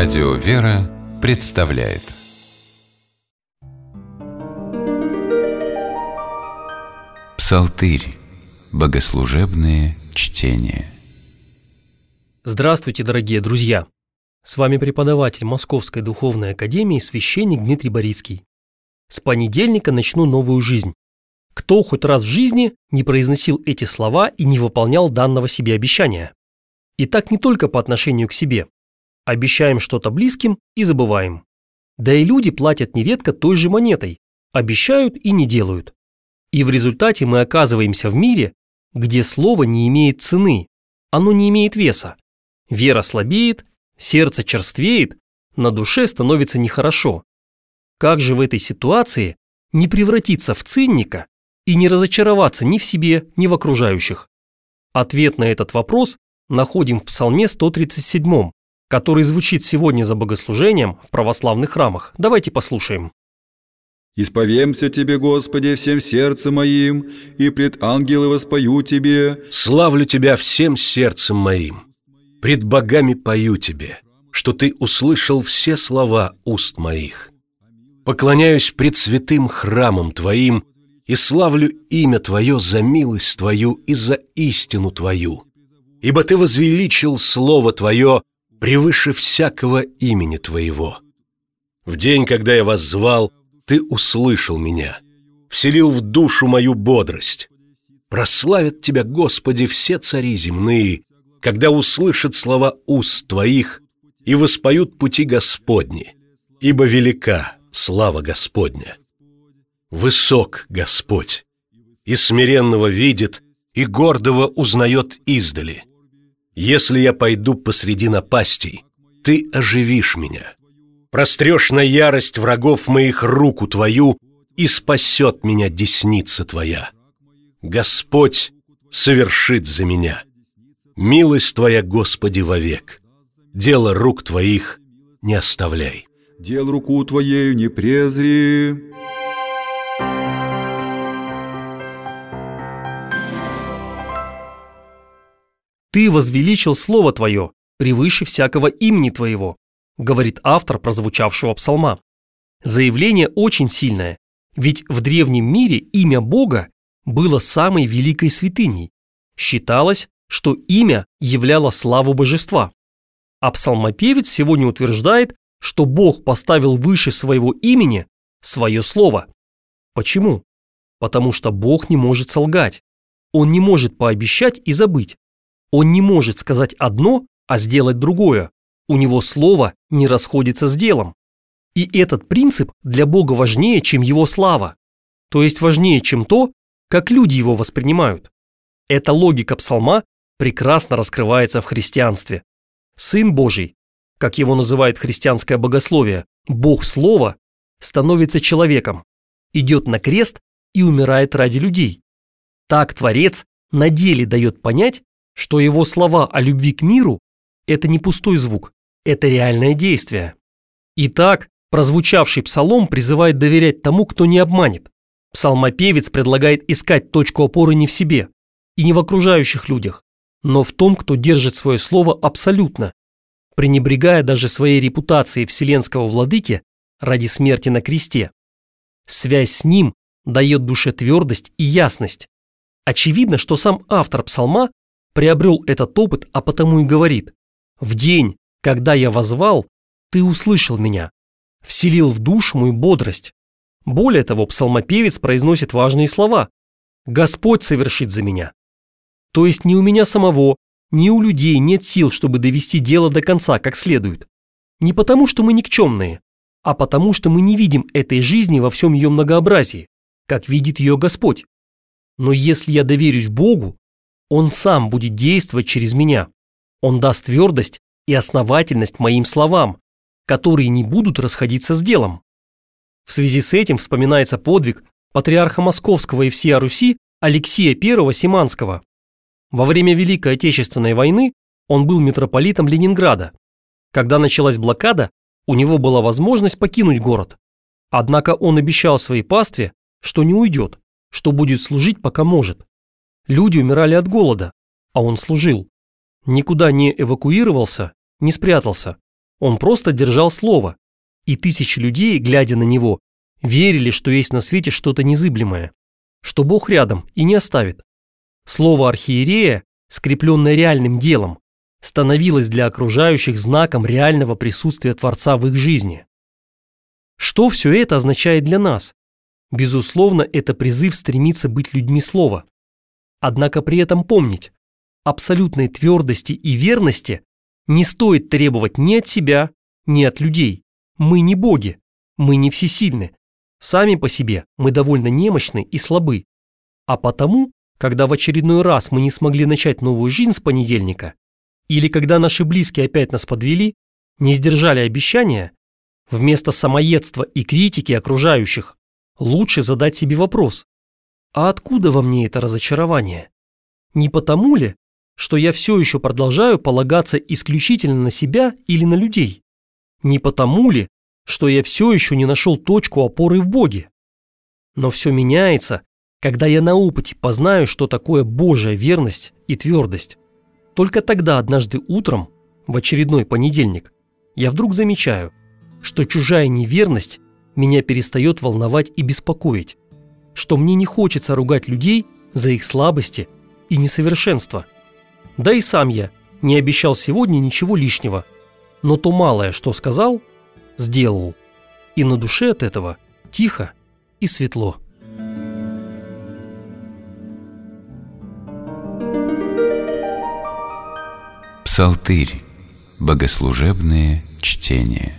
Радио «Вера» представляет Псалтырь. Богослужебные чтения. Здравствуйте, дорогие друзья! С вами преподаватель Московской Духовной Академии священник Дмитрий Борицкий. С понедельника начну новую жизнь. Кто хоть раз в жизни не произносил эти слова и не выполнял данного себе обещания? И так не только по отношению к себе. Обещаем что-то близким и забываем. Да и люди платят нередко той же монетой. Обещают и не делают. И в результате мы оказываемся в мире, где слово не имеет цены, оно не имеет веса. Вера слабеет, сердце черствеет, на душе становится нехорошо. Как же в этой ситуации не превратиться в цинника и не разочароваться ни в себе, ни в окружающих? Ответ на этот вопрос находим в Псалме 137, который звучит сегодня за богослужением в православных храмах. Давайте послушаем. «Исповемся Тебе, Господи, всем сердцем моим, и пред ангелы воспою Тебе. Славлю Тебя всем сердцем моим, пред богами пою Тебе, что Ты услышал все слова уст моих. Поклоняюсь пред святым храмом Твоим и славлю имя Твое за милость Твою и за истину Твою, ибо Ты возвеличил Слово Твое превыше всякого имени Твоего. В день, когда я воззвал, Ты услышал меня, вселил в душу мою бодрость. Прославят Тебя, Господи, все цари земные, когда услышат слова уст Твоих и воспоют пути Господни, ибо велика слава Господня. Высок Господь, и смиренного видит, и гордого узнает издали. Если я пойду посреди напастей, Ты оживишь меня. Прострешь на ярость врагов моих руку Твою, и спасет меня десница Твоя. Господь совершит за меня. Милость Твоя, Господи, вовек. Дело рук Твоих не оставляй. Дел руку Твоею не презри». «Ты возвеличил Слово Твое превыше всякого имени Твоего», говорит автор прозвучавшего псалма. Заявление очень сильное, ведь в древнем мире имя Бога было самой великой святыней. Считалось, что имя являло славу божества. А псалмопевец сегодня утверждает, что Бог поставил выше своего имени свое слово. Почему? Потому что Бог не может солгать. Он не может пообещать и забыть. Он не может сказать одно, а сделать другое. У него слово не расходится с делом. И этот принцип для Бога важнее, чем его слава. То есть важнее, чем то, как люди его воспринимают. Эта логика псалма прекрасно раскрывается в христианстве. Сын Божий, как его называет христианское богословие, Бог Слова, становится человеком, идет на крест и умирает ради людей. Так Творец на деле дает понять, что его слова о любви к миру – это не пустой звук, это реальное действие. Итак, прозвучавший псалом призывает доверять тому, кто не обманет. Псалмопевец предлагает искать точку опоры не в себе и не в окружающих людях, но в том, кто держит свое слово абсолютно, пренебрегая даже своей репутацией вселенского владыки ради смерти на кресте. Связь с ним дает душе твердость и ясность. Очевидно, что сам автор псалма приобрел этот опыт, а потому и говорит: «В день, когда я воззвал, Ты услышал меня, вселил в душу мою бодрость». Более того, псалмопевец произносит важные слова: «Господь совершит за меня». То есть ни у меня самого, ни у людей нет сил, чтобы довести дело до конца как следует. Не потому, что мы никчемные, а потому, что мы не видим этой жизни во всем ее многообразии, как видит ее Господь. Но если я доверюсь Богу, Он сам будет действовать через меня. Он даст твердость и основательность моим словам, которые не будут расходиться с делом. В связи с этим вспоминается подвиг патриарха Московского и всея Руси Алексия I Симанского. Во время Великой Отечественной войны он был митрополитом Ленинграда. Когда началась блокада, у него была возможность покинуть город. Однако он обещал своей пастве, что не уйдет, что будет служить, пока может. Люди умирали от голода, а он служил. Никуда не эвакуировался, не спрятался. Он просто держал слово, и тысячи людей, глядя на него, верили, что есть на свете что-то незыблемое, что Бог рядом и не оставит. Слово архиерея, скрепленное реальным делом, становилось для окружающих знаком реального присутствия Творца в их жизни. Что все это означает для нас? Безусловно, это призыв стремиться быть людьми слова. Однако при этом помнить, абсолютной твердости и верности не стоит требовать ни от себя, ни от людей. Мы не боги, мы не всесильны. Сами по себе мы довольно немощны и слабы. А потому, когда в очередной раз мы не смогли начать новую жизнь с понедельника, или когда наши близкие опять нас подвели, не сдержали обещания, вместо самоедства и критики окружающих, лучше задать себе вопрос: а откуда во мне это разочарование? Не потому ли, что я все еще продолжаю полагаться исключительно на себя или на людей? Не потому ли, что я все еще не нашел точку опоры в Боге? Но все меняется, когда я на опыте познаю, что такое Божья верность и твердость. Только тогда однажды утром, в очередной понедельник, я вдруг замечаю, что чужая неверность меня перестает волновать и беспокоить, что мне не хочется ругать людей за их слабости и несовершенства. Да и сам я не обещал сегодня ничего лишнего, но то малое, что сказал, сделал, и на душе от этого тихо и светло. Псалтырь. Богослужебные чтения.